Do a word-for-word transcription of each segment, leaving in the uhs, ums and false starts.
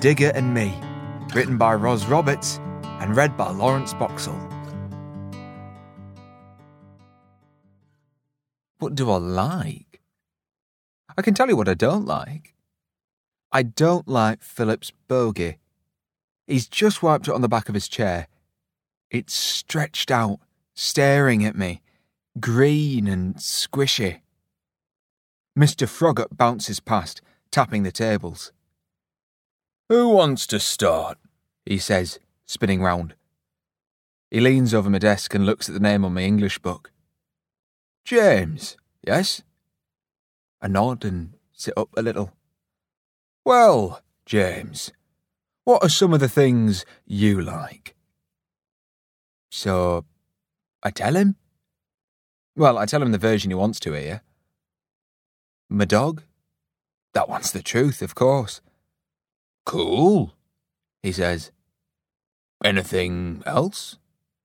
Digger and Me, written by Ros Roberts and read by Lawrence Boxall. What do I like? I can tell you what I don't like. I don't like Philip's bogey. He's just wiped it on the back of his chair. It's stretched out, staring at me, green and squishy. Mister Froggatt bounces past, tapping the tables. "Who wants to start?" he says, spinning round. He leans over my desk and looks at the name on my English book. "James, yes?" I nod and sit up a little. "Well, James, what are some of the things you like?" So, I tell him. Well, I tell him the version he wants to hear. My dog? That one's the truth, of course. "Cool," he says. "Anything else?"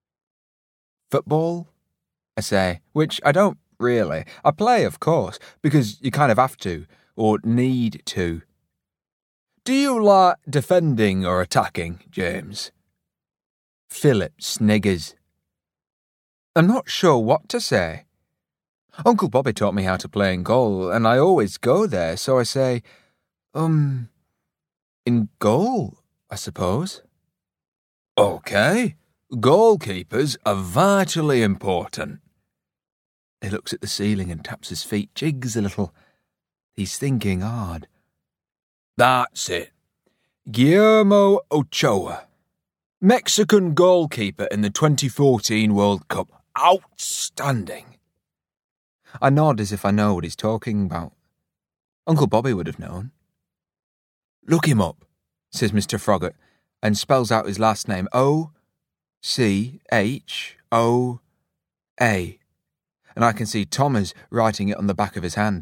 "Football," I say, which I don't really. I play, of course, because you kind of have to, or need to. "Do you like defending or attacking, James?" Philip sniggers. I'm not sure what to say. Uncle Bobby taught me how to play in goal, and I always go there, so I say, um, in goal, I suppose. "OK, goalkeepers are vitally important." He looks at the ceiling and taps his feet, jigs a little. He's thinking hard. "That's it. Guillermo Ochoa, Mexican goalkeeper in the twenty fourteen World Cup. Outstanding." I nod as if I know what he's talking about. Uncle Bobby would have known. "Look him up," says Mister Froggatt, and spells out his last name, O C H O A, and I can see Thomas writing it on the back of his hand.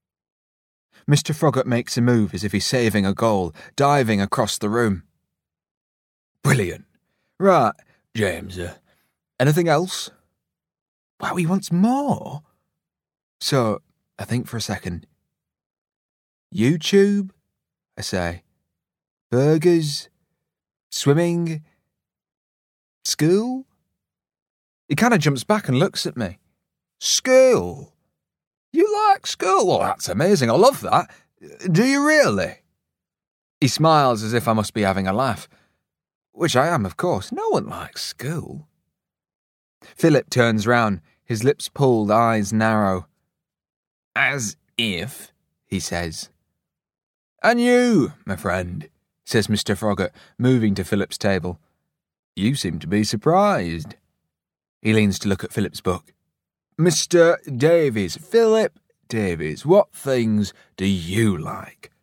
Mister Froggatt makes a move as if he's saving a goal, diving across the room. "Brilliant. Right, James, uh, anything else?" Wow, he wants more. So, I think for a second. YouTube, I say. Burgers. Swimming. School? He kind of jumps back and looks at me. "School? You like school? Well, that's amazing. I love that. Do you really?" He smiles as if I must be having a laugh. Which I am, of course. No one likes school. Philip turns round, his lips pulled, eyes narrow. "As if," he says. "And you, my friend," says Mister Froggatt, moving to Philip's table. "You seem to be surprised." He leans to look at Philip's book. "Mister Davies, Philip Davies, what things do you like?"